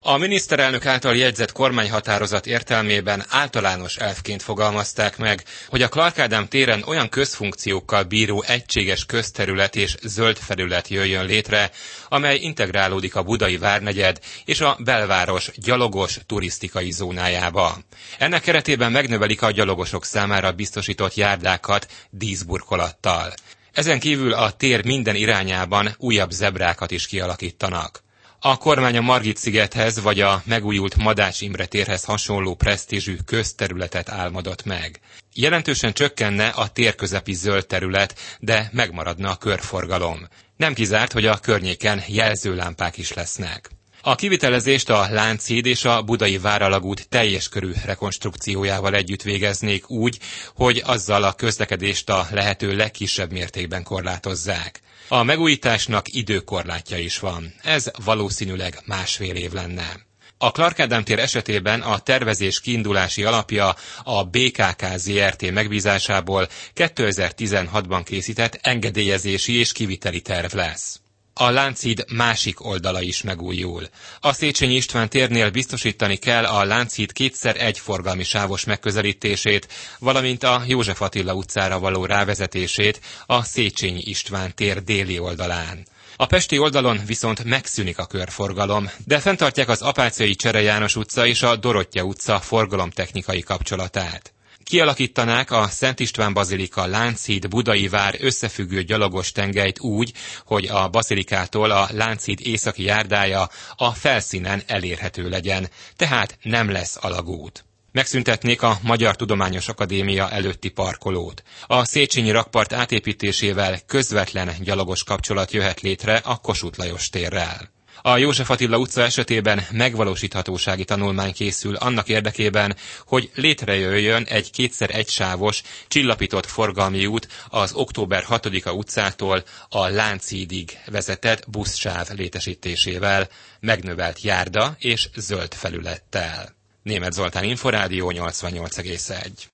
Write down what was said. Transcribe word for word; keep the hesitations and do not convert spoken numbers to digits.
A miniszterelnök által jegyzett kormányhatározat értelmében általános elvként fogalmazták meg, hogy a Clark Ádám téren olyan közfunkciókkal bíró egységes közterület és zöld felület jöjjön létre, amely integrálódik a budai várnegyed és a belváros gyalogos turisztikai zónájába. Ennek keretében megnövelik a gyalogosok számára biztosított járdákat díszburkolattal. Ezen kívül a tér minden irányában újabb zebrákat is kialakítanak. A kormány a Margit-szigethez vagy a megújult Madács Imre térhez hasonló presztízsű közterületet álmodott meg. Jelentősen csökkenne a térközepi zöld terület, de megmaradna a körforgalom. Nem kizárt, hogy a környéken jelzőlámpák is lesznek. A kivitelezést a Lánchíd és a Budai Váralagút teljes körű rekonstrukciójával együtt végeznék úgy, hogy azzal a közlekedést a lehető legkisebb mértékben korlátozzák. A megújításnak időkorlátja is van. Ez valószínűleg másfél év lenne. A Clark Ádám tér esetében a tervezés kiindulási alapja a bé ká ká zé er té megbízásából kétezer-tizenhatban készített engedélyezési és kiviteli terv lesz. A Lánchíd másik oldala is megújul. A Széchenyi István térnél biztosítani kell a Lánchíd kétszer egy forgalmi sávos megközelítését, valamint a József Attila utcára való rávezetését a Széchenyi István tér déli oldalán. A pesti oldalon viszont megszűnik a körforgalom, de fenntartják az Apáczai Csere János utca és a Dorottya utca forgalomtechnikai kapcsolatát. Kialakítanák a Szent István Bazilika Lánchíd Budai Vár összefüggő gyalogos tengelyt úgy, hogy a bazilikától a Lánchíd északi járdája a felszínen elérhető legyen, tehát nem lesz alagút. Megszüntetnék a Magyar Tudományos Akadémia előtti parkolót. A Széchenyi rakpart átépítésével közvetlen gyalogos kapcsolat jöhet létre a Kossuth Lajos térrel. A József Attila utca esetében megvalósíthatósági tanulmány készül annak érdekében, hogy létrejöjjön egy kétszer egy sávos, csillapított forgalmi út az október hatodika utcától a Lánchídig vezetett buszsáv létesítésével, megnövelt járda és zöld felülettel. Németh Zoltán, Inforádió nyolcvannyolc egész egy.